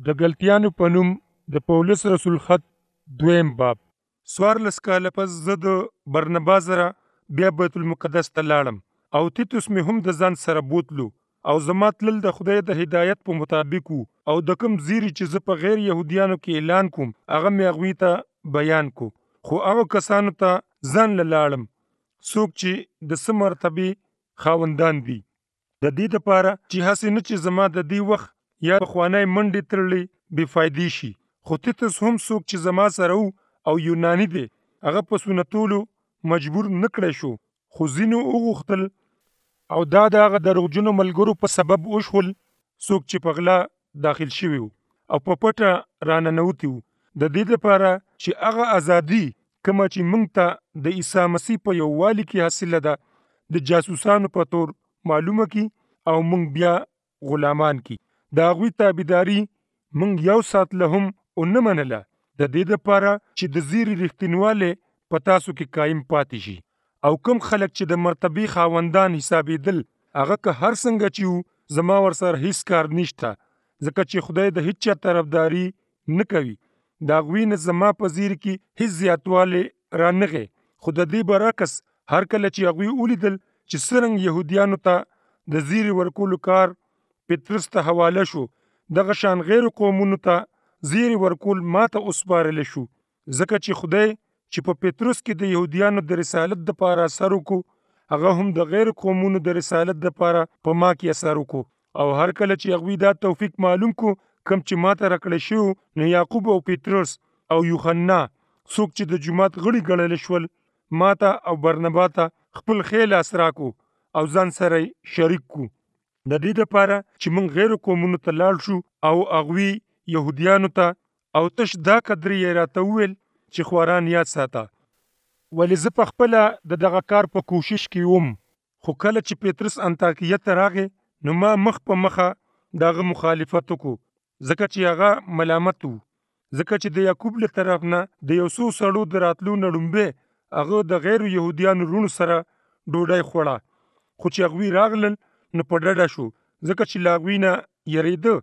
د ګلتیانو په نوم د پولس رسول خط 2 باب. 14 کاله پس زه د برنبا سره بیا بیت المقدس ته لاړم او تیتوس مې هم د ځان سره بوتلو او زما تلل د خدای د هدایت په مطابق او د کوم زیری چې زه په غیر یهودیانو کې اعلان کوم هغه مې هغوی ته بیان کو. خو هغه کسانو ته ځان لاړم څوک چې د څه مرتبې خاوندان دي، د دې دپاره چې هسې نه چې زما د دې وخت یا پخوانی منډې تړلې بې فایدې شي. خو تیتوس هم څوک چې زما سره او یوناني دی هغه په سنتولو مجبور نه کړی شو، خو ځینو وغوښتل او دا د هغه دروغجنو ملګرو په سبب وشول څوک چې په غلا داخل شوي او په پټه راننوتي وو، د دې دپاره چې هغه ازادي کومه چې موږ ته د عیسی مسیح په یووالي کې حاصله ده د جاسوسانو په طور معلومه کی او موږ بیا غلامان کی. د هغوی تابعداري موږ یو ساعت له هم ونه منله، د دې دپاره چې د زیري رښتینوالی په تاسو کې قایم پاتې شي. او کوم خلک چې د مرتبې خاوندان حسابېدل هغه که هر څنګه چې زما ورسره هیڅ کار نشته، ځکه چې خدای د هیڅ چا طرفداري نه کوي. د هغوی نه زما په زیر کې هیڅ زیاتوالی رانغی، خو د دې برعکس هر کله چې هغوی ولیدل چې څرنګه یهودیانو ته د زیري ورکولو کار پطرس ته حواله شو، دغه شان غیر قومونو ته زیري ورکول ماته وسپارلی شو، ځکه چې خدای چې په پطرس کې د یهودیانو د رسالت دپاره اثر وکړو هغه هم د غیر قومونو د رسالت دپاره په ما کې اثر وکړو. او هر کله چې هغوی دا توفیق معلوم کو کم چې ماته راکړی شو، نو یعقوب او پطرس او یوحنا څوک چې د جومات غړي ګڼل شول ماته او برنبا ته خپل خیل لاس راکو او ځان سره شریک کو، د دې دپاره چې موږ غیر قومونو ته لاړ شو او هغوی یهودیانو ته او تش دا قدرې یې راته وویل چې خواران یاد ساته. ولې زه په خپله د دغه کار په کوشش کې وم، خو کله چې پطرس انطاکیه ته راغی نو ما مخ په مخه د هغه مخالفت وکړو، ځکه چې هغه ملامت و، ځکه چې د یعقوب له طرف نه د یو څو سړو د راتلو نه لومبې هغه د غیر یهودیانو رونو سره ډوډۍ خوړه. خو چې هغوی راغلل نو په ډډه شو، ځکه چې له هغوی نه یریده.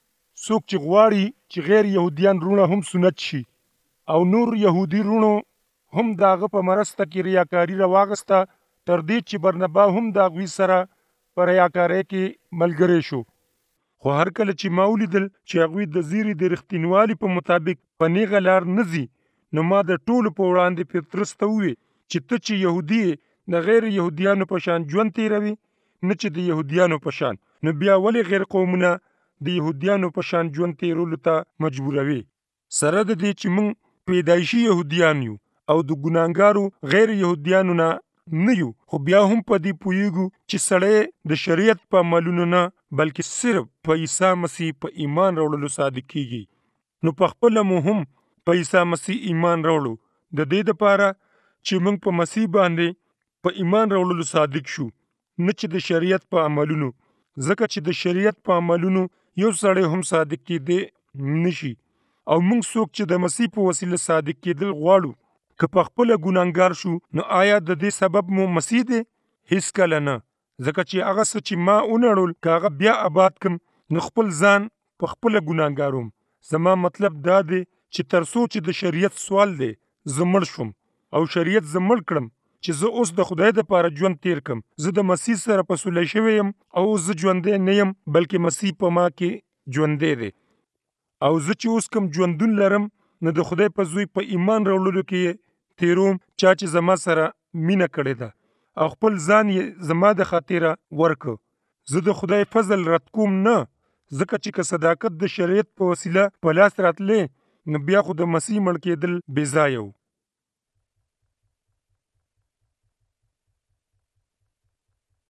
څوک چې غواړي چې غیر یهودیان رونه هم سنت شي او نور یهودي رونو هم د هغه په مرسته کې ریاکاري راواغسته، تر دې چې برنبا هم د هغوی سره په ریاکارۍ کې ملګری شو. خو هر کله چې ما ولیدل چې هغوی د زیري د رښتینوالي په مطابق په نیغه لار نه ځي، نو ما د ټولو په وړاندې پطرس ته وویل چې ته چې یهودي د غیر یهودیانو په شان ژوند تیروي نه چې د یهودیانو په شان، نو بیا ولې غیر قومونه د یهودیانو په شان ژوند تیرولو ته مجبوروي؟ سره د دې چې موږ پیدایشي یهودیان یو او د ګناهګارو غیر یهودیانو نه یو، خو بیا هم په دې پوهیږو چې سړی د شریعت په عملونو نه بلکې صرف په عیسی مسیح په ایمان راوړلو صادق کیږي. نو په خپله مو هم په عیسی مسیح ایمان راوړو، د دې دپاره چې موږ په مسیح باندې په ایمان راوړلو صادق شو، نه چې د شریعت په عملونو، ځکه چې د شریعت په عملونو یو سړی هم صادق کېدی نشي. او موږ څوک چې د مسیح په وسیله صادق کېدل غواړو که په خپله ګناهګار شو، نو آیا د دې سبب مو مسیح دی؟ هیڅ کله نه، ځکه چې هغه څه چې ما ونړول که هغه بیا آباد کم نو خپل ځان په خپله ګناهګاروم. زما مطلب دا دی چې تر څو چې د شریعت سوال دی زه مړ شوم او شریعت زه مړ کړم چې زه اوس د خدای دپاره ژوند تیر کم، زه د مسیح سره په صلح شوی یم او زه ژوندی نه یم بلکې مسیح په ما کې ژوندی دی. او زه چې اوس کوم ژوندون لرم نو د خدای په زوی په ایمان راوړلو کې تیروم، چا چې زما سره مینه کړې ده او خپل ځان یې زما د خاطره ورکړ. زه د خدای فضل رد کوم نه، ځکه چې که صداقت د شریعت په وسیله په لاس راتلې نو بیا خو د مسیح مړ کېدل بې ځایه و.